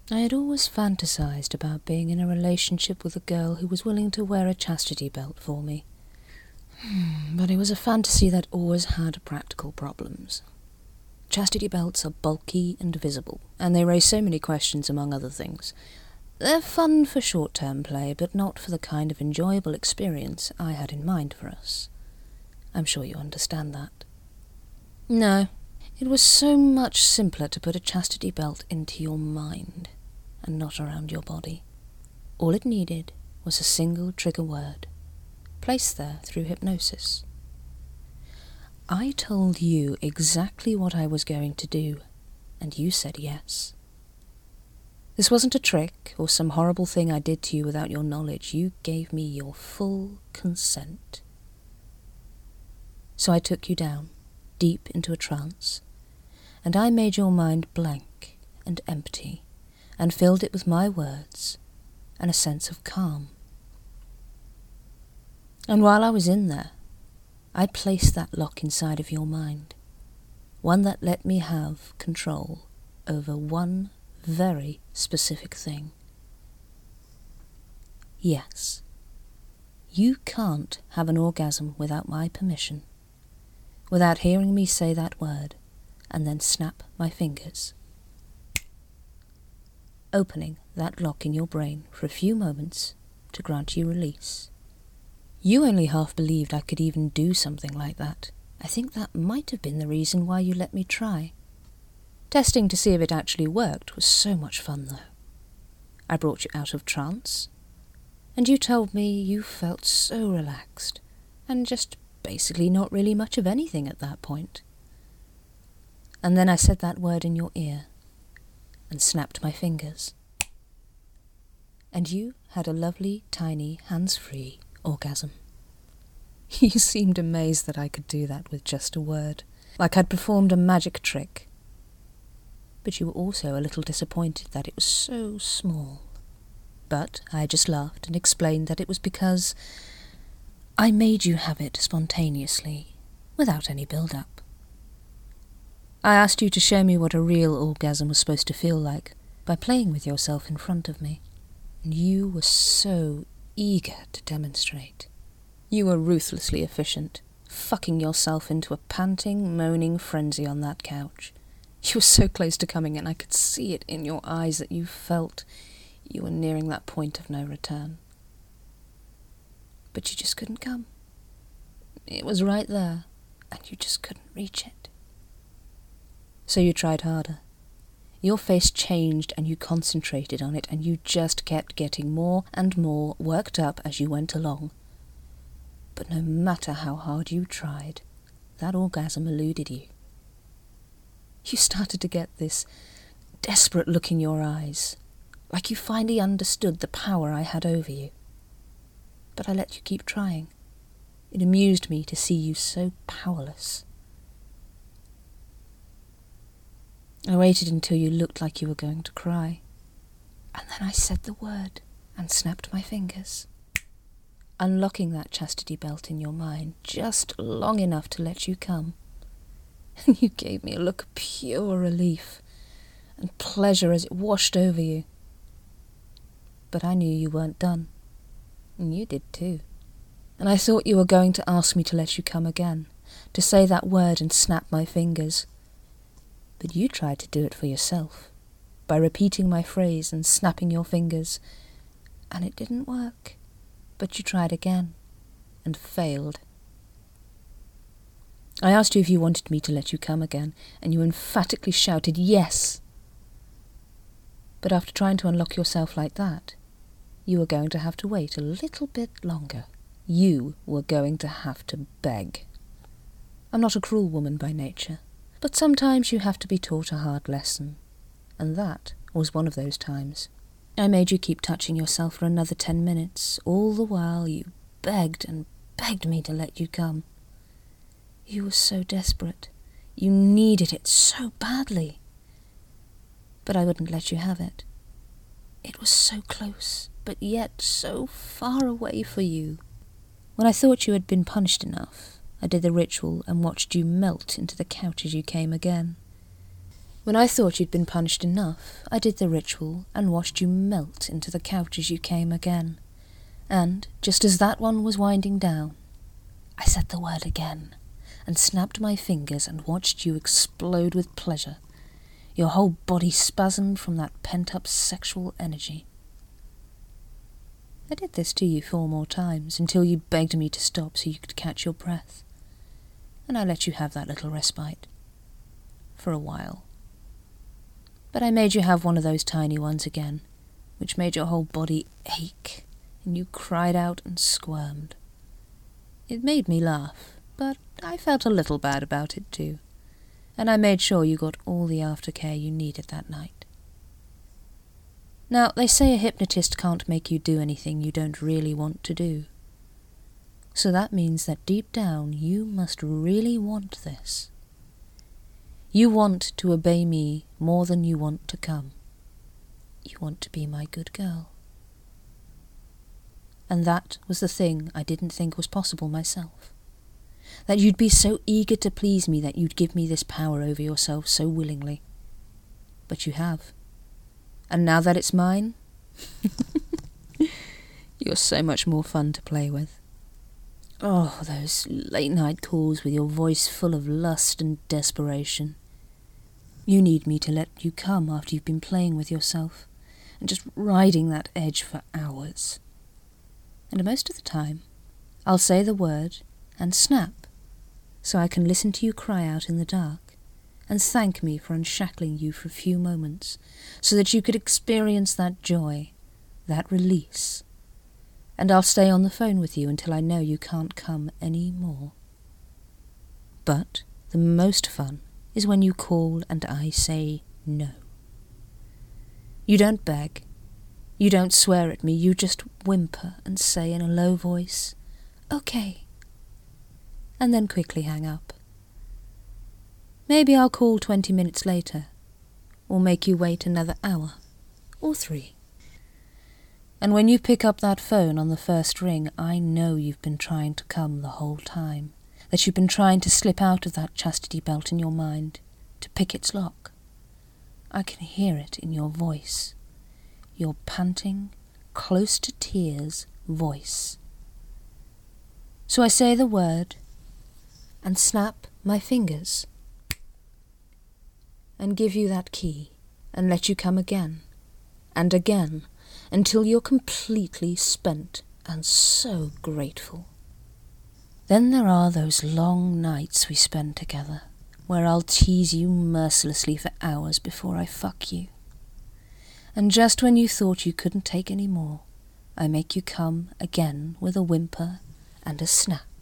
I had always fantasized about being in a relationship with a girl who was willing to wear a chastity belt for me. But it was a fantasy that always had practical problems. Chastity belts are bulky and visible, and they raise so many questions among other things. They're fun for short-term play, but not for the kind of enjoyable experience I had in mind for us. I'm sure you understand that. No, it was so much simpler to put a chastity belt into your mind, and not around your body. All it needed was a single trigger word, placed there through hypnosis. I told you exactly what I was going to do, and you said yes. This wasn't a trick or some horrible thing I did to you without your knowledge. You gave me your full consent. So I took you down, deep into a trance, and I made your mind blank and empty, and filled it with my words and a sense of calm. And while I was in there, I placed that lock inside of your mind, one that let me have control over one very specific thing. Yes, you can't have an orgasm without my permission, without hearing me say that word and then snap my fingers, opening that lock in your brain for a few moments to grant you release. You only half believed I could even do something like that. I think that might have been the reason why you let me try. Testing to see if it actually worked was so much fun, though. I brought you out of trance, and you told me you felt so relaxed, and just basically not really much of anything at that point. And then I said that word in your ear, and snapped my fingers. And you had a lovely, tiny, hands-free orgasm. You seemed amazed that I could do that with just a word, like I'd performed a magic trick. But you were also a little disappointed that it was so small. But I just laughed and explained that it was because I made you have it spontaneously, without any build-up. I asked you to show me what a real orgasm was supposed to feel like by playing with yourself in front of me, and you were so eager to demonstrate. You were ruthlessly efficient, fucking yourself into a panting, moaning frenzy on that couch. You were so close to coming, and I could see it in your eyes that you felt you were nearing that point of no return. But you just couldn't come. It was right there, and you just couldn't reach it. So you tried harder. Your face changed and you concentrated on it, and you just kept getting more and more worked up as you went along. But no matter how hard you tried, that orgasm eluded you. You started to get this desperate look in your eyes, like you finally understood the power I had over you. But I let you keep trying. It amused me to see you so powerless. I waited until you looked like you were going to cry, and then I said the word and snapped my fingers, unlocking that chastity belt in your mind just long enough to let you come. And you gave me a look of pure relief and pleasure as it washed over you. But I knew you weren't done, and you did too. And I thought you were going to ask me to let you come again, to say that word and snap my fingers. But you tried to do it for yourself, by repeating my phrase and snapping your fingers, and it didn't work. But you tried again, and failed. I asked you if you wanted me to let you come again, and you emphatically shouted yes. But after trying to unlock yourself like that, you were going to have to wait a little bit longer. You were going to have to beg. I'm not a cruel woman by nature, but sometimes you have to be taught a hard lesson, and that was one of those times. I made you keep touching yourself for another 10 minutes, all the while you begged and begged me to let you come. You were so desperate. You needed it so badly. But I wouldn't let you have it. It was so close, but yet so far away for you. When I thought you had been punished enough, I did the ritual and watched you melt into the couch as you came again. When I thought you'd been punished enough, I did the ritual and watched you melt into the couch as you came again. And, just as that one was winding down, I said the word again, and snapped my fingers and watched you explode with pleasure. Your whole body spasmed from that pent-up sexual energy. I did this to you 4 more times, until you begged me to stop so you could catch your breath. And I let you have that little respite. For a while. But I made you have one of those tiny ones again, which made your whole body ache, and you cried out and squirmed. It made me laugh, but I felt a little bad about it too, and I made sure you got all the aftercare you needed that night. Now, they say a hypnotist can't make you do anything you don't really want to do. So that means that deep down you must really want this. You want to obey me more than you want to come. You want to be my good girl. And that was the thing I didn't think was possible myself. That you'd be so eager to please me that you'd give me this power over yourself so willingly. But you have. And now that it's mine, you're so much more fun to play with. Oh, those late-night calls with your voice full of lust and desperation. You need me to let you come after you've been playing with yourself, and just riding that edge for hours. And most of the time, I'll say the word and snap, so I can listen to you cry out in the dark, and thank me for unshackling you for a few moments, so that you could experience that joy, that release. And I'll stay on the phone with you until I know you can't come any more. But the most fun is when you call and I say no. You don't beg, you don't swear at me, you just whimper and say in a low voice, "Okay," and then quickly hang up. Maybe I'll call 20 minutes later, or make you wait another hour, or 3. And when you pick up that phone on the first ring, I know you've been trying to come the whole time, that you've been trying to slip out of that chastity belt in your mind, to pick its lock. I can hear it in your voice, your panting, close to tears voice. So I say the word, and snap my fingers, and give you that key, and let you come again, and again, until you're completely spent and so grateful. Then there are those long nights we spend together, where I'll tease you mercilessly for hours before I fuck you. And just when you thought you couldn't take any more, I make you come again with a whimper and a snap.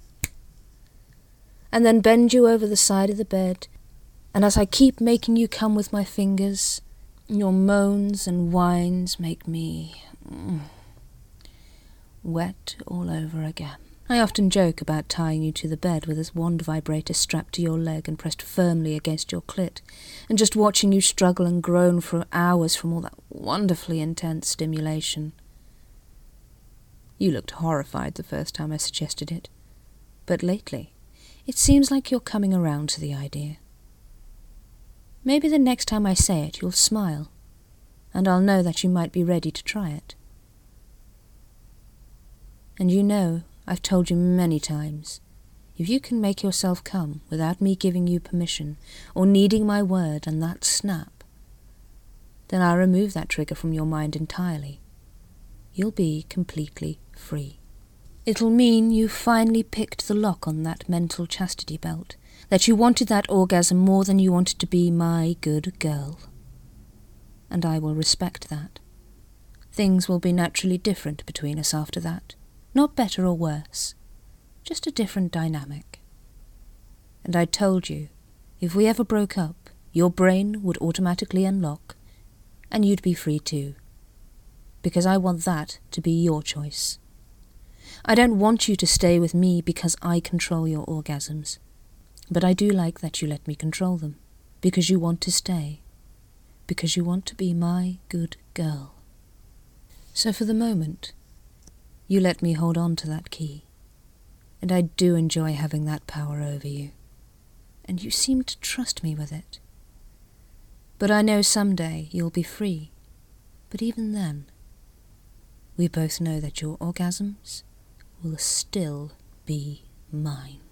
And then bend you over the side of the bed, and as I keep making you come with my fingers, your moans and whines make me wet all over again. I often joke about tying you to the bed with this wand vibrator strapped to your leg and pressed firmly against your clit, and just watching you struggle and groan for hours from all that wonderfully intense stimulation. You looked horrified the first time I suggested it, but lately it seems like you're coming around to the idea. Maybe the next time I say it, you'll smile, and I'll know that you might be ready to try it. And you know, I've told you many times, if you can make yourself come without me giving you permission, or needing my word and that snap, then I'll remove that trigger from your mind entirely. You'll be completely free. It'll mean you finally picked the lock on that mental chastity belt, that you wanted that orgasm more than you wanted to be my good girl. And I will respect that. Things will be naturally different between us after that. Not better or worse, just a different dynamic. And I told you, if we ever broke up, your brain would automatically unlock, and you'd be free too. Because I want that to be your choice. I don't want you to stay with me because I control your orgasms, but I do like that you let me control them, because you want to stay, because you want to be my good girl. So for the moment, you let me hold on to that key, and I do enjoy having that power over you, and you seem to trust me with it. But I know someday you'll be free. But even then, we both know that your orgasms will still be mine.